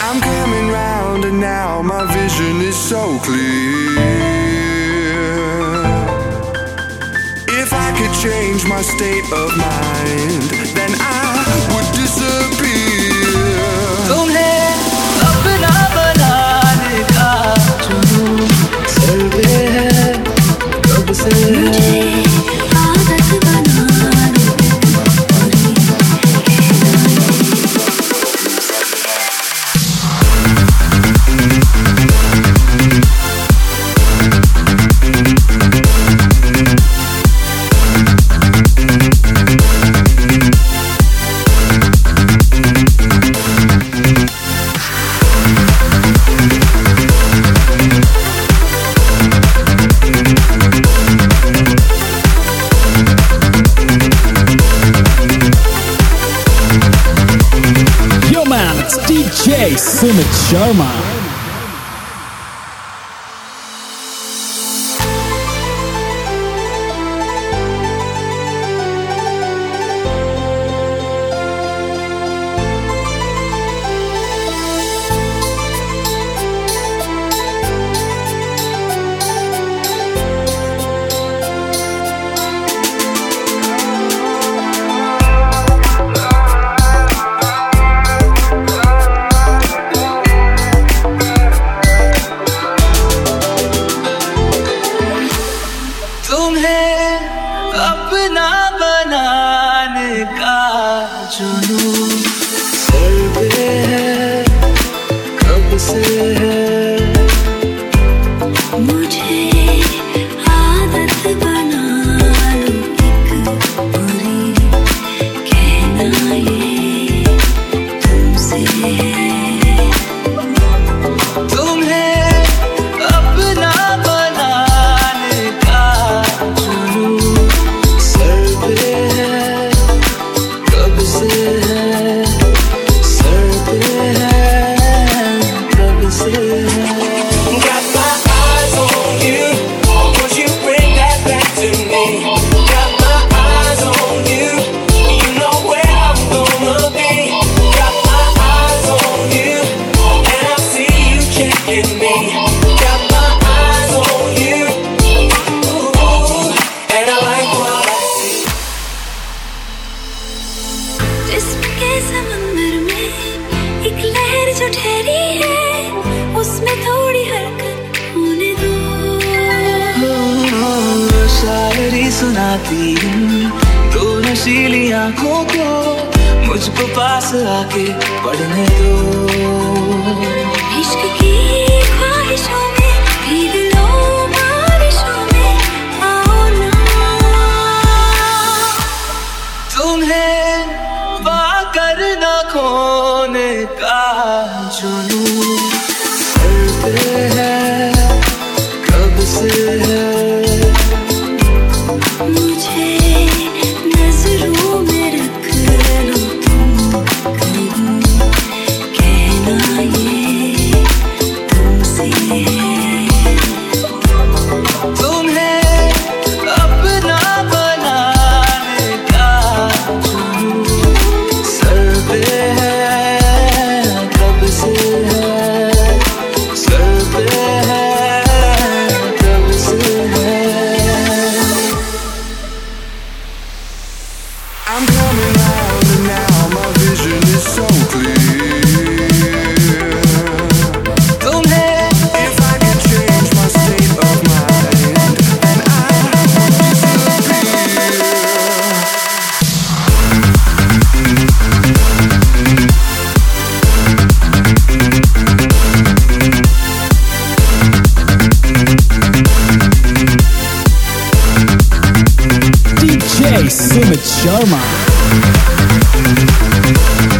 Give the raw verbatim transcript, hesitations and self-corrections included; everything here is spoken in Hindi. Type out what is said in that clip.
I'm coming round and now my vision is so clear. If I could change my state of mind, then I would disappear. तुम्हें अपना बनाने का जुनून सर पे है कब से है आदत बनाने D J Sumit Sharma. अपना बनाने का जुनून सर पे है कब से है मुझे आदत बना लो एक बुरी कहना ये तुमसे है समंदर में एक लहर जो ठहरी है उसमें थोड़ी हरकत होने दो शायरी सुनाती हूँ दो नशीली आंखों को मुझको पास आके पढ़ने दो इश्क की ख्वाहिशों में भीग लो बारिशों में आओ ना तुम्हें करना खोने का जुनून सर पे है कब से है मुझे नजरों में रख लो तुम कहीं कहना ये तुमसे है तुम्हें अपना बनाने का जुनून I'm coming round and now my vision is so clear. If I could change my state of mind, then I would disappear. D J Sumit Sharma.